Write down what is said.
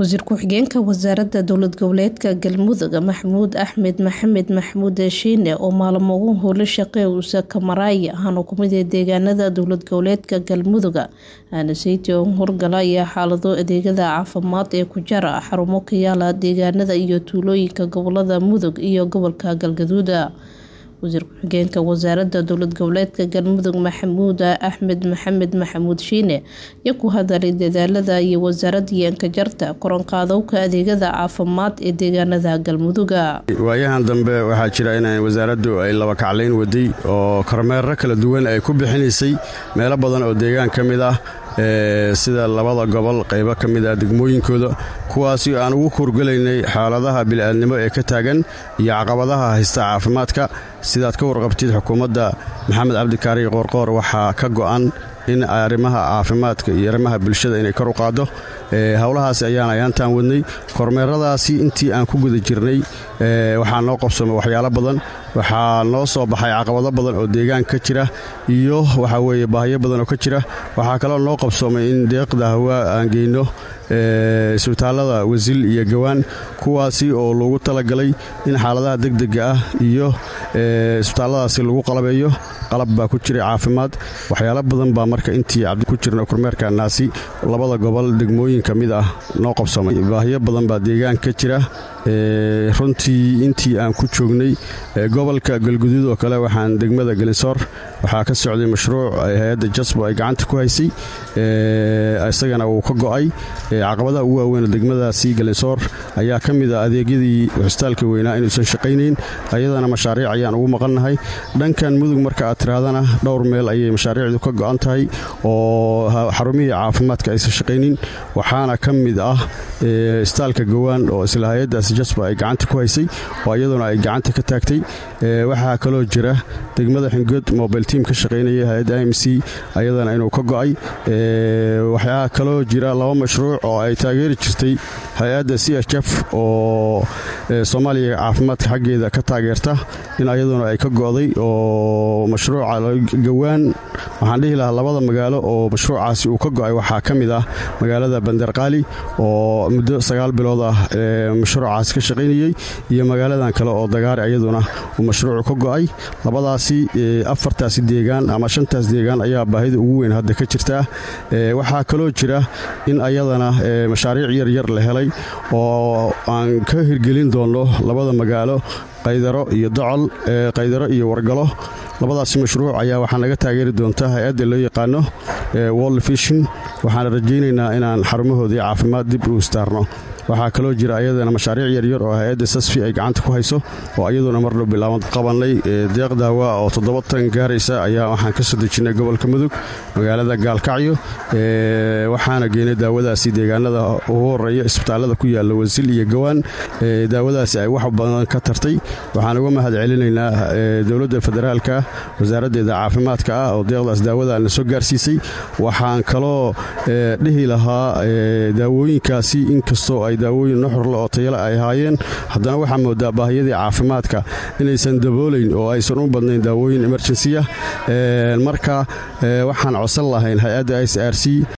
wasiir ku-xigeenka wasaaradda dowlad goboleedka Galmudug Maxamuud Axmed Maxamed Maxamuud Shiine oo maalmo ugu howlo shaqeeyay Kamaraya ahaan xukuumadda deegaanada dowlad goboleedka Galmudug aana saytoo horgalaya xaalado adeegyada caafimaad ee ku jira xarumo ka yaala deegaanada iyo tuulooyinka gobolada Mudug iyo gobolka Galgaduud. wasiir ku-xigeenka wasaaradda dowlad goboleedka Galmudug Maxamuud Axmed Maxamed Maxamuud Shiine ayaa ku hadalay dadaalada iyo wasaaradda ka jarta koron qaadowga adeegyada caafimaad ee deegaanada Galmudug. waayahan dambe waxaa jira in wasaaraddu ay laba kacleyn waday oo kormeer kala duwan ay ku bixinaysay meelo badan oo deegaan kamid ah sida labada gobol qaybo kamid ah degmooyinkooda kuwaas oo aan ugu korgalaynay xaaladaha bini'aadnimo ee ka taagan iyo caqabadaha haysta caafimaadka. sidaad ka warqabtid xukuumadda Maxamed Cabdi Kaari Qoorqoor waxaa ka go'an in arrimaha caafimaadka iyo arrimaha bulshada inay kor u qaado hawlahaas ayaantaan wadnay. kormeeradaasi intii aan ku guda jirnay waxaa noo qabsoomay waxyaalo badan, waxaa noo soo baxay caqabado badan oo deegaan ka jira iyo waxa weeye baahiyo badan oo ka jira. waxaa kaloo noo qabsoomay in deeqda hawaa aan geyno isbitaalada Wasil iyo Gawaan kuwaasi oo loogu talagalay in xaaladaha degdega ah iyo isbitaaladaasi lagu qalabeeyo. qalab baa ku jira caafimaad, waxyaalo badan baa marka intii cabdi ku jirna kormeerkaanaasi labada gobol degmooyin ka mid ah noo qabsoomay. baahiyo badan baa deegaan ka jira. runtii intii aan ku joognay gobolka Galgaduud oo kale waxaan degmada Galinsoor waxaa ka socday mashruuc hay'adda Jasbo ay gacanta ku haysay isagana uu ka go'ay. caqabadaha ugu waaweyn degmadaasi Galinsoor ayaa ka mid ah adeegyadii hostaalka weynaa inuusan shaqaynayn, ayadana mashaariic ayaan ugu maqannahay. dhankan Mudug marka aad tiraadana dhowr meel ayay mashaariicdu ka go'an tahay oo xarumihii caafimaadka aysan shaqaynin. waxaana ka mid ah isbitaalka Gawaan oo isla hay'addaasi Jasbo ay gacanta ku haysay oo iyaduna ay gacanta ka taagtay. waxaa kaloo jira degmada Xingood mobile team ka shaqaynaya hay'adda IMC ayadana inuu ka go'ay. waxaa kaloo jira laba mashruuc oo ay taageeri jirtay hay'adda CHF oo Soomaaliya caafimaadka xaggeeda ka taageerta in ayaduna ay ka go'day. oo mashruuca Gawaan waxaan dhihi lahaa labada magaalo oo mashruucaasi uu ka go'ay waxaa ka mid ah magaalada Bandarqaali oo muddo 9 bilood ah mashruucaas ka shaqaynayay iyo magaaladan kale oo Dagaar ayaduna uu mashruucu ka go'ay. labadaasi afartaasi deegaan ama shantaas deegaan ayaa baahida ugu weyn hadda ka jirta. waxaa kaloo jira in ayadana mashaariic yar la helay oo aan ka hirgelin doono labada magaalo Qaydaro iyo Docol, Qaydaro iyo Wargalo. labadaasi mashruuc ayaa waxaa naga taageeri doonta hay'adda loo yaqaano World Vision. waxaan rajaynaynaa inaan xarumahoodii caafimaad dib u istaarno. waxaa kaloo jira ayadana mashaariic yaryar oo hay'adda Sasfi ay gacanta ku hayso oo ayaduna marna bilaaban qabanay. deeqda hawaa oo 7 tan gaaraysa ayaa waxaan ka soo dejinay gobolka Mudug magaalada Gaalkacyo. waxaana geynay daawadaasi deegaanada ugu horeeya isbitaalada ku yaala Wasil iyo Gawaan. daawadaasi ay wax badan ka tartay. waxaan uga mahad celinaynaa dowladda federaalka wasaaraddeeda caafimaadka ah oo deeqdaas daawada la soo gaarsiisay. waxaan kaloo dhihi lahaa daawooyinkaasi inkastoo ay daawooyin nuxurle oo tayale ay ahaayeen, haddana waxaa moodaa baahiyadii caafimaadka inaysan daboolayn oo aysan u badnayn daawooyin emergency ah. marka waxaan codsan lahayn hay'adda ICRC